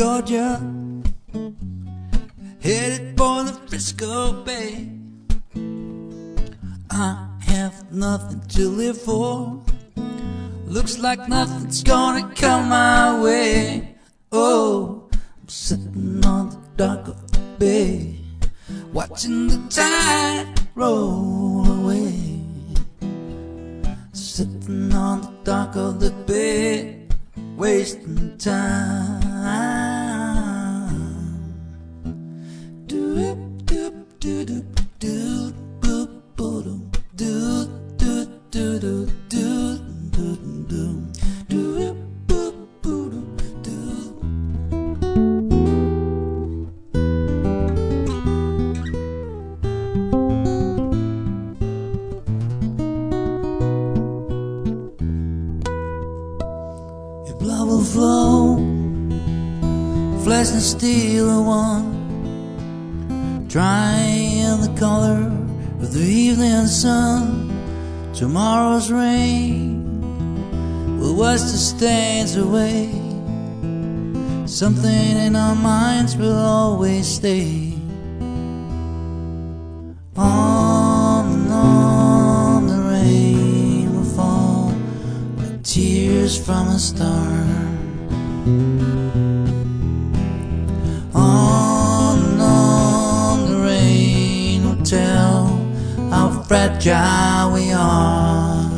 Georgia, headed for the Frisco Bay. I have nothing to live for. Looks like nothing's gonna come my way. Oh, I'm sitting on the dock of the bay, watching the tide roll away. Sitting on the dock of the bay, wasting time. Do do do do do do do do do do do do. If blood will flow, flesh and steel are one, drying the color of the evening sun. Tomorrow's rain will wash the stains away. Something in our minds will always stay. On and on the rain will fall like tears from a star. On and on the rain will tell how fragile we are.